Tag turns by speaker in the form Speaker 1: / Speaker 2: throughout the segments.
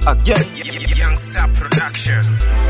Speaker 1: again.
Speaker 2: Youngstar Production.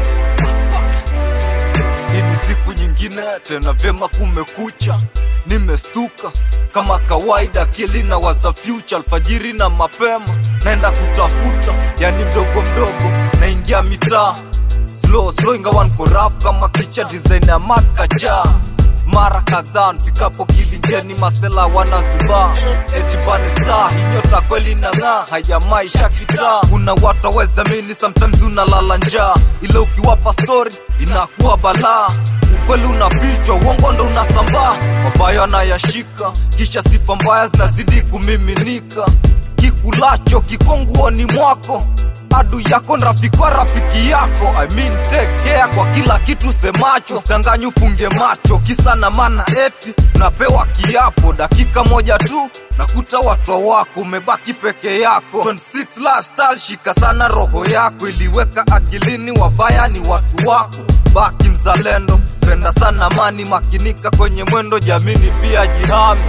Speaker 1: Hii ni siku nyingine tena, vyema kumekucha. Nimestuka kama kawaida, akili na waza future. Alfajiri na mapema naenda kutafuta, yani mdogo mdogo naingia mitaa. Slow ingawa niko rough kama kicha design ya makacha. Mara kadhaa nfikapo Kilingeni masela wanasuba eti bani star, hinyota kweli na ng'aa. Haya maisha kitaa, kuna watu waweza mini sometimes unalala njaa, ile ukiwapa story inakuwa balaa. Ukweli unafichwa, uongo ndo unasambaa, mabaya anayashika, kisha sifa mbaya zinazidi kumiminika. Kikulacho kikonguoni mwako, adu yako nrafikwa rafiki yako. I mean take care kwa kila kitu semacho, usidanganyu funge macho, kisa na maana eti napewa kiapo. Dakika moja tu nakuta watu wako, umebaki peke yako. 26 lifestyle, shika sana roho yako, iliweka akilini wabaya ni watu wako. Baki mzalendo, penda sana mani, makinika kwenye mwendo, jamini pia jihami.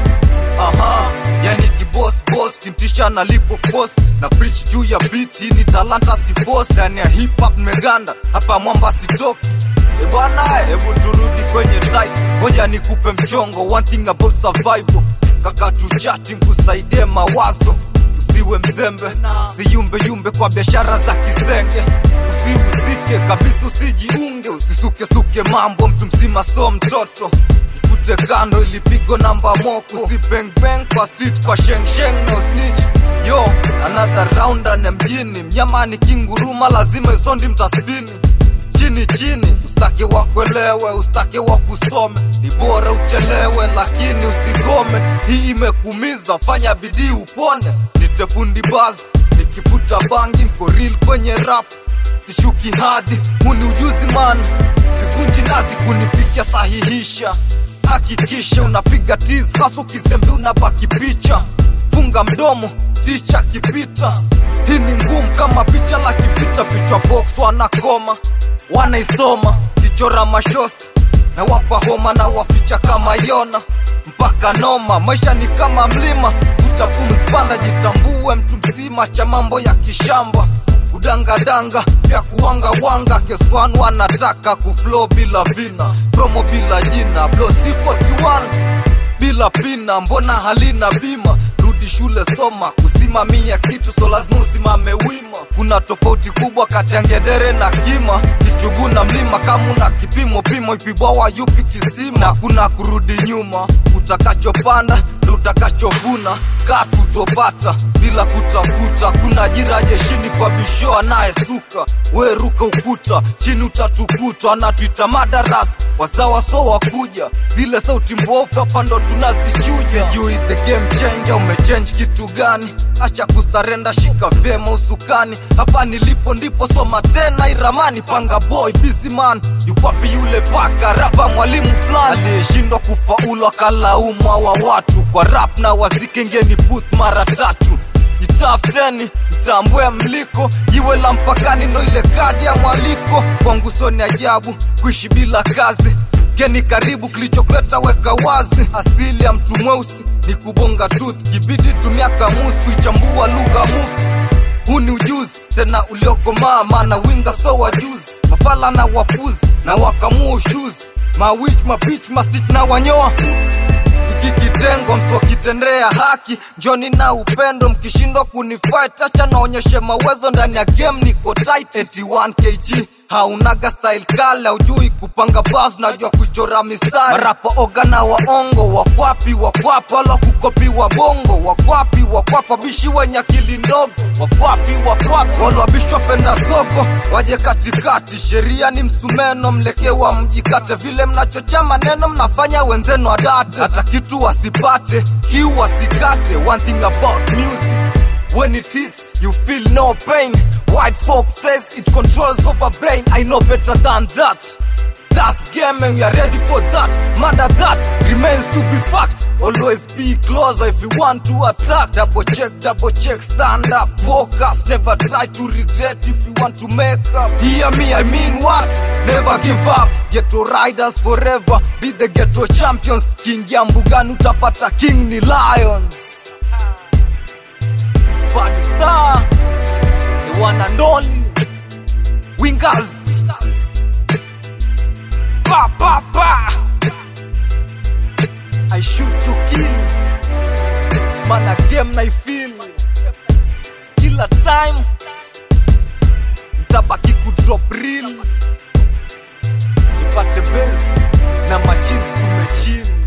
Speaker 1: Yani kiboss kintisha na lipo force, na preach juu ya beat, hii ni talanta si force. Yani ya hip hop meganda, hapa mwamba sitoki. Bwana hebu turudi kwenye tight, ngoja nikupe mchongo. One thing about survival, kaka tu chatting kusaidie mawazo. Usiwe mzembe, usiyumbe kwa biashara za kisenge. Usihusike kabisa, usijiunge, usisuke mambo. Mtu mzima so mtoto, fute kando ilipigo namba moko. Usibang kwa street kwa sheng no snitch. Yo, another round ane mjini, mnyamani kinguruma lazima isondi mtaspini. Chini, ustake wakuelewe, ustake wakusome, ni bora uchelewe lakini usigome. Hii imekumiza, fanya bidii upone. Nitefundi bazi, nikifuta bangi, niko real kwenye rap, sishuki hadi. Huni ujuzi man, sivunji nazi kunifikia, sahihisha. Hakikisha unapiga tizi, sasa ukizembe unabaki picha. Funga mdomo, ticha kipita. Hii ni ngumu kama picha la kivita, vichwa box wanakoma, wanaisoma, kichora mashost na wapa homa, na waficha kama Yona mpaka noma. Maisha ni kama mlima, utapumzipanda, jitambue mtu mzima, cha mambo ya kishamba. Kudangadanga, pia kuwanga, keswanu wanataka kuflow bila vina, promo bila jina, blow C41 bila pina, mbona halina bima. Rudi shule soma, kusimamia kitu so lazima usimame wima. Kuna tofauti kubwa kati ya ngedere na kima, kichugu na mlima. Kama una kipimo pimo, ipibwawa yupi kisima. Na kuna kurudi nyuma, utakachopanda ndo utakachovuna. Katu utopata bila kutafuta, kuna ajira jeshini kwa bisho anayesuka. We ruka ukuta, chini utatukuta, anatuita madarasa, wazawa so wakuja. Zile sauti mbovu hapa ndo tunazishuja. Sijui the game changer, umechange kitu gani? Acha kusarenda, shika vyema usukani. Hapa nilipo ndipo soma tena iramani. Panga boy, busy man, yukwapi yule paka rapa mwalimu fulani aliyeshindwa kufaulu akalaumu wa watu. Kwa rap na wazike ngeni booth mara 3. Itafuteni, mtambue mliko, jiwe la mpakani ndo ile kadi ya mwaliko. Kwangu soni ajabu kuishi bila kazi, geni karibu kilichokuleta weka wazi. Asili ya mtu mweusi ni kubonga tooth, kibidi tumia kamusi kuichambua lugha mufti. Huu ni ujuzi tena uliokomaa, maana winga so wajuzi. Mafala na wapuzi na wakamua ushuzi, mawitch mabitch mastitch na wanyoa. Kitengo mso kitendea haki, njoni na upendo. Mkishindwa kunifight, acha naonyeshe mawezo ndani ya game, niko tight. 81 kg, haunaga style kala, ujui kupanga buzz, najua kuchora mistari. Marapa oga na waongo, wakwapi wala kukopi wa bongo. Wakwapi bishi wenye akili ndogo. Wakwapi wala bishwa penda soko, waje katikati. Sheria ni msumeno, mlekewa mjikate. Vile mnachocha maneno, mnafanya wenzenu adate. Hata kitu wasipate, kiu wasikate. One thing about music, when it hits, you feel no pain. White folk says it controls over brain. I know better than that. That's game and we are ready for that. Matter that remains to be fact. Always be closer if you want to attack. Double check, stand up, focus. Never try to regret if you want to make up. Hear me, I mean what? Never give up. Ghetto riders forever, be the ghetto champions. King ya mbugani utapata king ni lions. Body star. wanandoli wingers pa I shoot to kill, mana game na ifeel. Kila time nitabaki kudrop real, nipate base na machizi tumechill.